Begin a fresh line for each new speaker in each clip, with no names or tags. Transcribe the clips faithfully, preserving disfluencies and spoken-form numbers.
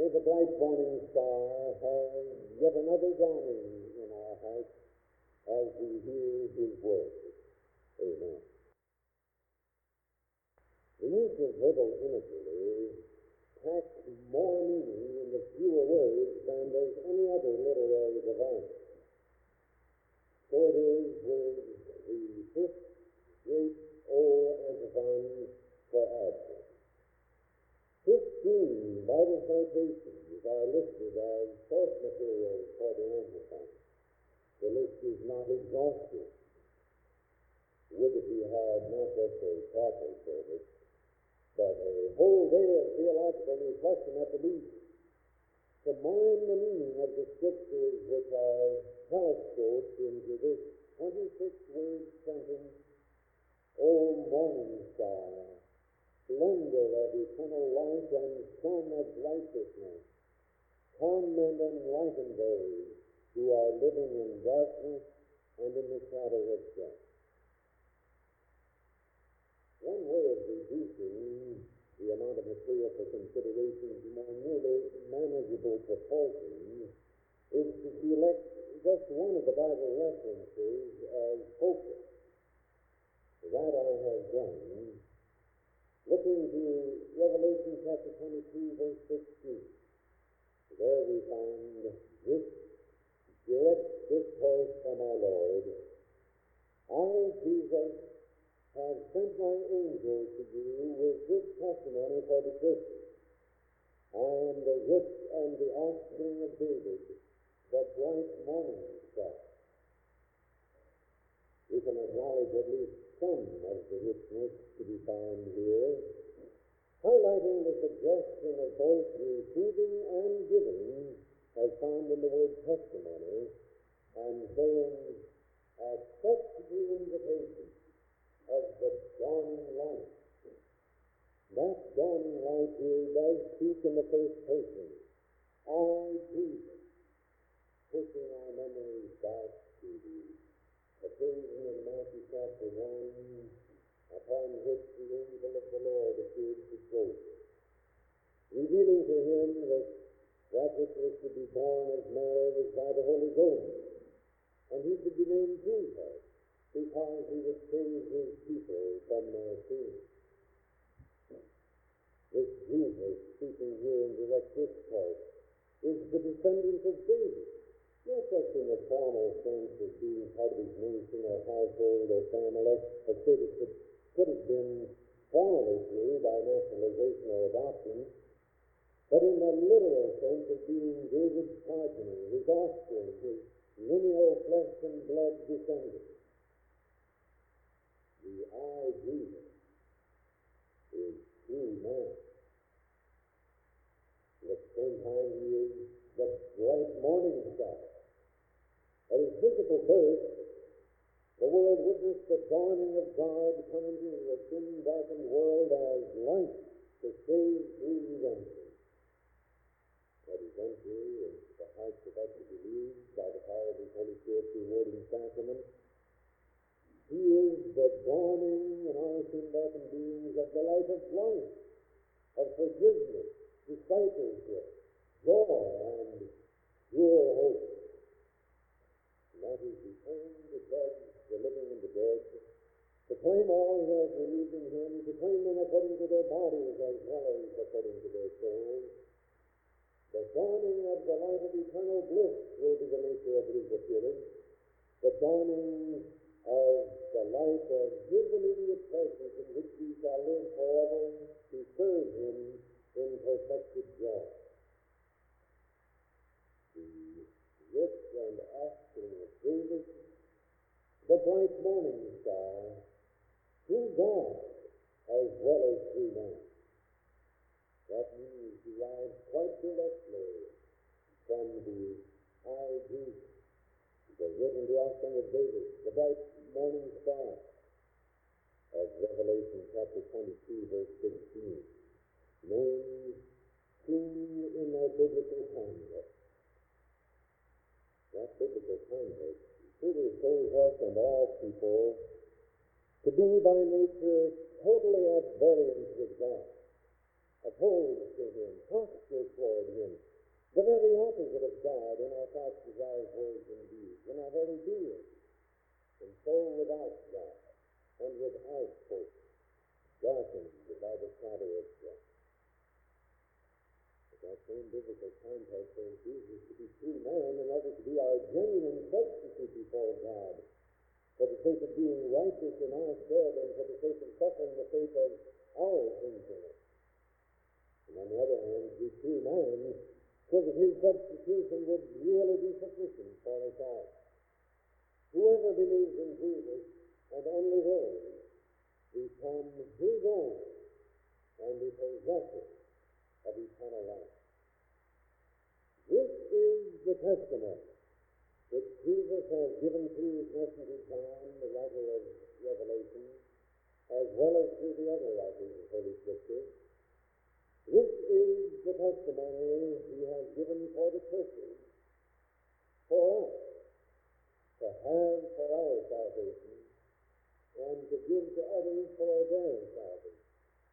the bright morning star has yet another dawning in our hearts as we hear His word. Amen. The use of verbal imagery packs more meaning in the fewer words than does any other literary device. So it is with the fifth great O antiphon for Advent. Fifteen Bible citations are listed as source materials for the antiphon. The list is not exhaustive. Would that we had not just a chapel service, but a whole day of theological reflection at the least, to mine the meaning of the Scriptures which are telescoped into this twenty-six word sentence, O morning star, splendor of eternal light and sun of righteousness, come and enlighten those who are living in darkness and in the shadow of death. One way of reducing the amount of material for consideration to more nearly manageable proportions is to select just one of the Bible references as focus. That I have done, looking to Revelation chapter twenty-two, verse sixteen. There we find this direct discourse from our Lord. I, Jesus, have sent my angel to you with this testimony for the Christians. I am the rich and the offspring of David, the bright morning star. We can acknowledge at least some of the richness to be found here, highlighting the suggestion of both receiving and giving as found in the word testimony, and saying, accept the invitation of the dawning light. That dawning light here does speak in the first person. I, Jesus, pushing our memories back to the occasion in Matthew chapter one, upon which the angel of the Lord appeared to Joseph, revealing to him that that which was to be born of Mary was by the Holy Ghost, and he should be named Jesus, because he would save his people from their sins. This Jesus, speaking here in direct discourse, is the descendant of David, not just in the formal sense of being part of his nation or household or family, a status that could have been formally true by naturalization or adoption, but in the literal sense of being David's progeny, his offspring, his lineal flesh and blood descendant. The I, Jesus, is true man. At the same time, he is the bright morning star. At his physical birth, the world witnessed the dawning of God come into a sin-darkened world as light to save through redemption. At his entry into the hearts of us who believe by the power of his Holy Spirit through word and sacrament, he is the dawning in our sin-darkened beings of the light of life, of forgiveness, discipleship, joy, and pure hope. And that is the aim to judge the living and the dead, to claim all who have believed in him, to claim them according to their bodies as well as according to their souls. The dawning of the light of eternal bliss will be the nature of his appearance. The dawning of the light of his immediate presence in which we shall live forever to serve him in perfected joy. The rich and offspring of David, the bright morning star, through God as well as through man. That means derives quite directly from the I, Jesus, the rich and the offspring of David, the bright morning star of Revelation chapter twenty-two, verse sixteen. Names seen in their biblical context. That biblical context further shows us and all people to be by nature totally at variance with God, opposed to him, hostile toward him, same biblical context as Jesus to be true man in order to be our genuine substitute before God, for the sake of being righteous in our stead and for the sake of suffering the fate of our sinfulness. And on the other hand, to be true man, so that his substitution would really be sufficient for us all. Whoever believes in Jesus, and only those, become his own and the possessor of eternal life. This is the testimony which Jesus has given through his messenger John, the writer of Revelation, as well as through the other writers of Holy Scripture. This is the testimony he has given for the churches, for us, to have for our salvation, and to give to others for their salvation.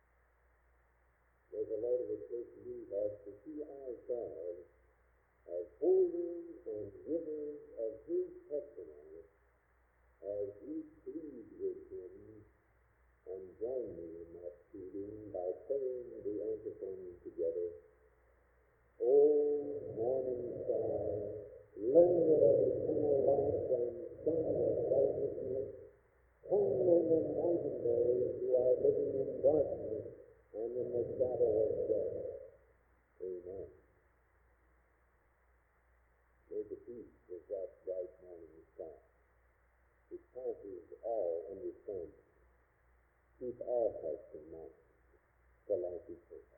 May the Lord of the church use us to see ourselves as holders and givers of his testimony as we plead with him and join me in that pleading by praying the antiphon together. O morning star, lender of eternal life and sun of righteousness, come and enlighten those who are living in darkness and in the shadow of death. Amen. May the peace of that bright morning star, which passes all understanding, keep our hearts and minds for life eternal.